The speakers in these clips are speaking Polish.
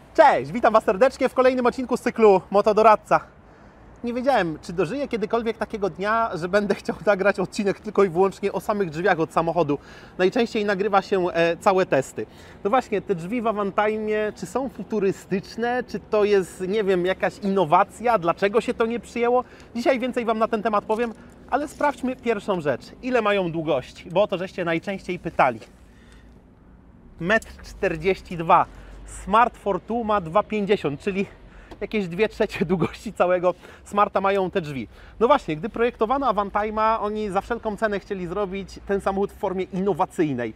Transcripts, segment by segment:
Cześć, witam Was serdecznie w kolejnym odcinku z cyklu Motodoradca. Nie wiedziałem, czy dożyję kiedykolwiek takiego dnia, że będę chciał nagrać odcinek tylko i wyłącznie o samych drzwiach od samochodu. Najczęściej nagrywa się całe testy. No właśnie, te drzwi w Avantime, czy są futurystyczne, czy to jest, nie wiem, jakaś innowacja, dlaczego się to nie przyjęło? Dzisiaj więcej Wam na ten temat powiem, ale sprawdźmy pierwszą rzecz. Ile mają długości? Bo o to żeście najczęściej pytali. 1,42 m. Smart Fortwo ma 2,50 m, czyli jakieś 2/3 długości całego Smarta mają te drzwi. No właśnie, gdy projektowano Avantime'a, oni za wszelką cenę chcieli zrobić ten samochód w formie innowacyjnej.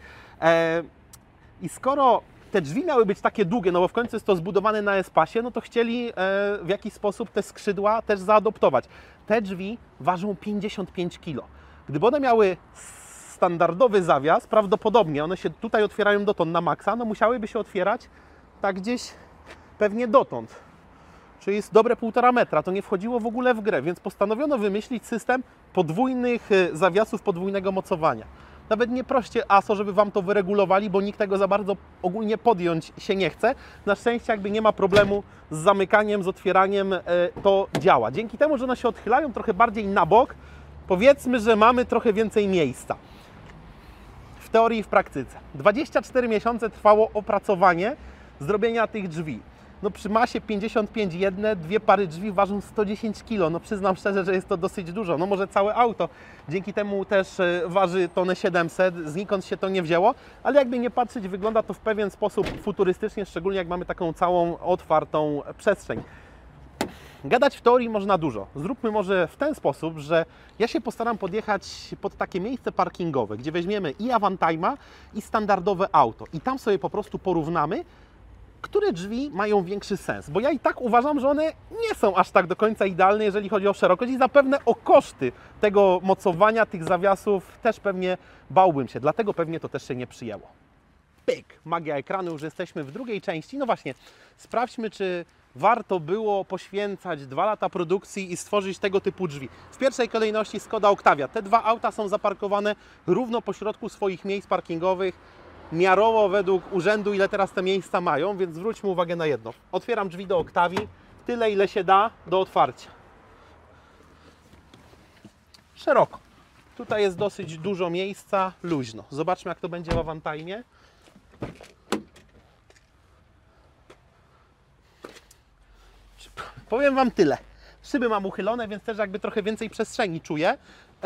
I skoro te drzwi miały być takie długie, no bo w końcu jest to zbudowane na S-Passie, no to chcieli w jakiś sposób te skrzydła też zaadoptować. Te drzwi ważą 55 kg. Gdyby one miały standardowy zawias, prawdopodobnie one się tutaj otwierają dotąd na maksa, no musiałyby się otwierać tak gdzieś pewnie dotąd. Czyli jest dobre 1,5 metra, to nie wchodziło w ogóle w grę, więc postanowiono wymyślić system podwójnych zawiasów, podwójnego mocowania. Nawet nie proście ASO, żeby Wam to wyregulowali, bo nikt tego za bardzo ogólnie podjąć się nie chce. Na szczęście jakby nie ma problemu z zamykaniem, z otwieraniem, to działa. Dzięki temu, że one się odchylają trochę bardziej na bok, powiedzmy, że mamy trochę więcej miejsca. W teorii i w praktyce. 24 miesiące trwało opracowanie zrobienia tych drzwi. No przy masie 55,1 dwie pary drzwi ważą 110 kg. No przyznam szczerze, że jest to dosyć dużo. No może całe auto dzięki temu też waży tonę 700, znikąd się to nie wzięło, ale jakby nie patrzeć, wygląda to w pewien sposób futurystycznie, szczególnie jak mamy taką całą otwartą przestrzeń. Gadać w teorii można dużo. Zróbmy może w ten sposób, że ja się postaram podjechać pod takie miejsce parkingowe, gdzie weźmiemy i Avantime'a, i standardowe auto. I tam sobie po prostu porównamy, które drzwi mają większy sens. Bo ja i tak uważam, że one nie są aż tak do końca idealne, jeżeli chodzi o szerokość i zapewne o koszty tego mocowania, tych zawiasów też pewnie bałbym się. Dlatego pewnie to też się nie przyjęło. Pyk! Magia ekranu, już jesteśmy w drugiej części. No właśnie, sprawdźmy, czy warto było poświęcać 2 lata produkcji i stworzyć tego typu drzwi. W pierwszej kolejności Skoda Octavia. Te dwa auta są zaparkowane równo pośrodku swoich miejsc parkingowych, miarowo według urzędu, ile teraz te miejsca mają, więc zwróćmy uwagę na jedno. Otwieram drzwi do Octavii, tyle ile się da do otwarcia. Szeroko. Tutaj jest dosyć dużo miejsca, luźno. Zobaczmy, jak to będzie w Avantime'ie. Powiem Wam tyle. Szyby mam uchylone, więc też jakby trochę więcej przestrzeni czuję.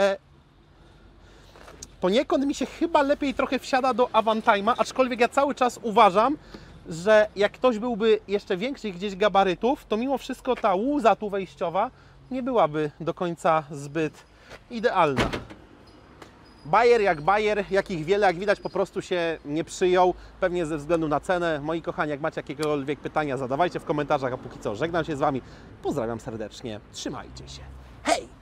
Poniekąd mi się chyba lepiej trochę wsiada do Avantime'a, aczkolwiek ja cały czas uważam, że jak ktoś byłby jeszcze większych gdzieś gabarytów, to mimo wszystko ta łuza tu wejściowa nie byłaby do końca zbyt idealna. Bajer jak bajer, jakich wiele, jak widać, po prostu się nie przyjął, pewnie ze względu na cenę. Moi kochani, jak macie jakiekolwiek pytania, zadawajcie w komentarzach, a póki co żegnam się z Wami. Pozdrawiam serdecznie, trzymajcie się. Hej!